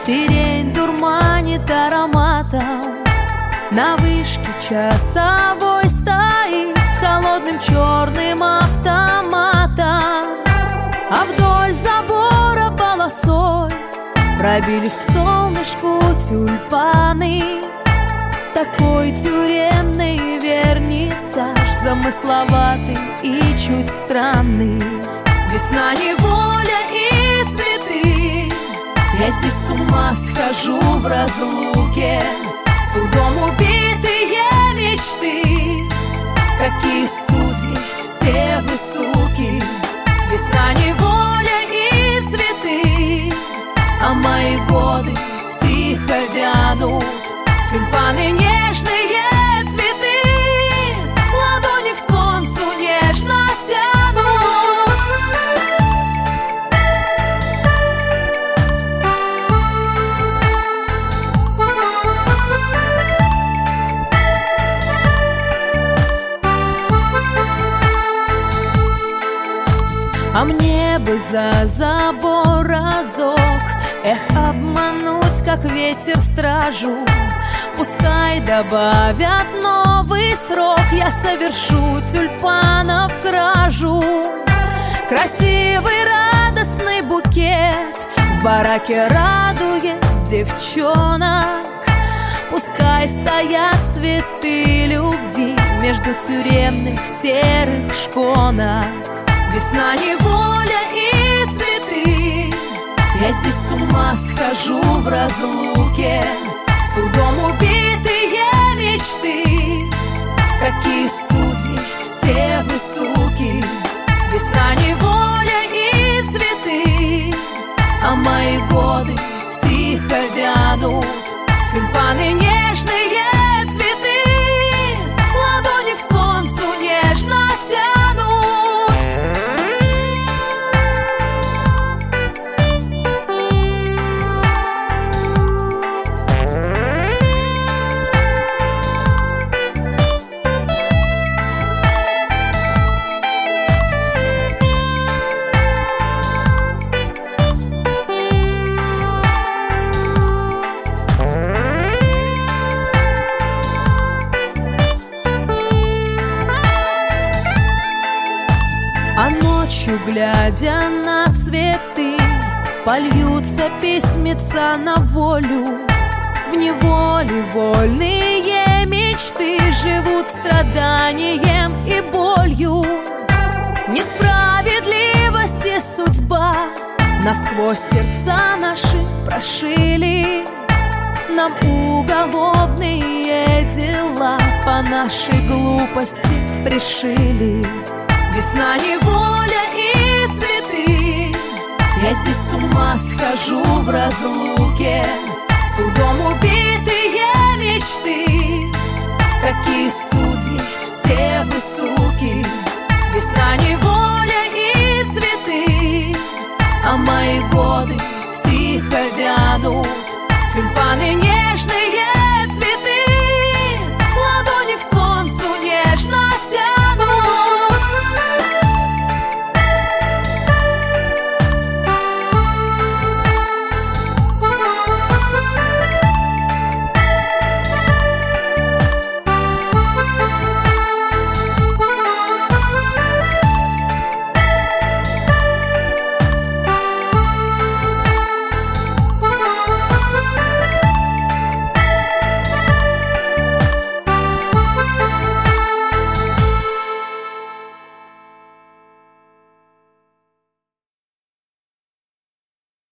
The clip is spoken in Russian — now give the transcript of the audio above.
Сирень дурманит ароматом, на вышке часовой стоит с холодным черным автоматом. А вдоль забора полосой пробились к солнышку тюльпаны. Такой тюремный вернисаж, замысловатый и чуть странный. Весна, неволя и цветы. Я здесь с ума схожу в разлуке, судом убитые мечты. Какие судьи, все вы суки. Весна, неволя и цветы. А мои годы тихо вянут, тюльпаны нежные цветы, ладони к солнцу нежно тянут. А мне бы за забор разок, обмануть, как ветер, стражу. Пускай добавят новый срок, я совершу тюльпанов кражу. Красивый радостный букет в бараке радует девчонок. Пускай стоят цветы любви между тюремных серых шконок. Весна, неволя и цветы. Я здесь с ума схожу в разлуке, судом убитые мечты. Какие судьи, все вы суки. Весна, неволя и цветы. А мои годы тихо вянут, тюльпаны нежные цветы, ладони к солнцу нежно тянут. А ночью, глядя на цветы, польются письмеца на волю. В неволе вольные мечты живут страданием и болью. Несправедливости судьба насквозь сердца наши прошили. Нам уголовные дела по нашей глупости пришили. Весна, неволя и цветы. Я здесь с ума схожу в разлуке, судом убитые мечты. Какие судьи, все вы суки. Весна, неволя